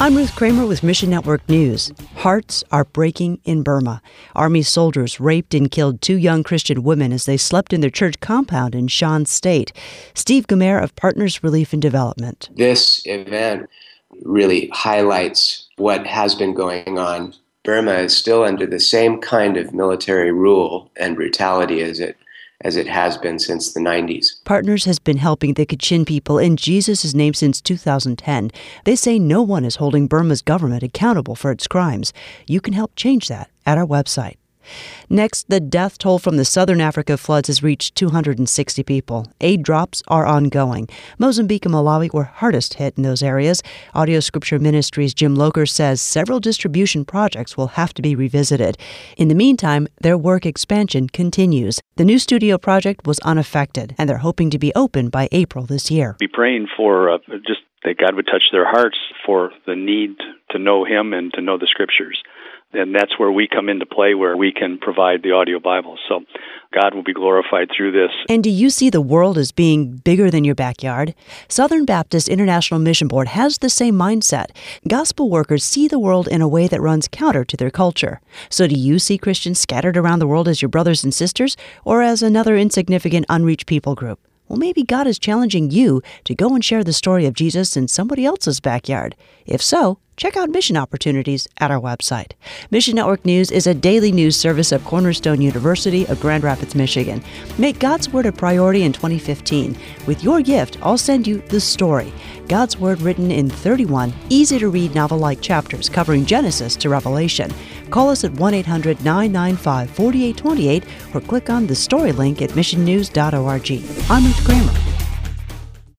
I'm Ruth Kramer with Mission Network News. Hearts are breaking in Burma. Army soldiers raped and killed 2 young Christian women as they slept in their church compound in Shan State. Steve Gamer of Partners Relief and Development. This event really highlights what has been going on. Burma is still under the same kind of military rule and brutality as it has been since the 90s. Partners has been helping the Kachin people in Jesus' name since 2010. They say no one is holding Burma's government accountable for its crimes. You can help change that at our website. Next, the death toll from the Southern Africa floods has reached 260 people. Aid drops are ongoing. Mozambique and Malawi were hardest hit in those areas. Audio Scripture Ministries' Jim Loker says several distribution projects will have to be revisited. In the meantime, their work expansion continues. The new studio project was unaffected, and they're hoping to be open by April this year. Be praying for just that God would touch their hearts for the need to know Him and to know the Scriptures. And that's where we come into play, where we can provide the audio Bible. So God will be glorified through this. And do you see the world as being bigger than your backyard? Southern Baptist International Mission Board has the same mindset. Gospel workers see the world in a way that runs counter to their culture. So do you see Christians scattered around the world as your brothers and sisters, or as another insignificant, unreached people group? Well, maybe God is challenging you to go and share the story of Jesus in somebody else's backyard. If so, check out mission opportunities at our website. Mission Network News is a daily news service of Cornerstone University of Grand Rapids, Michigan. Make God's Word a priority in 2015. With your gift, I'll send you The Story, God's Word written in 31 easy-to-read novel-like chapters covering Genesis to Revelation. Call us at 1-800-995-4828 or click on the story link at missionnews.org. I'm Ruth Kramer.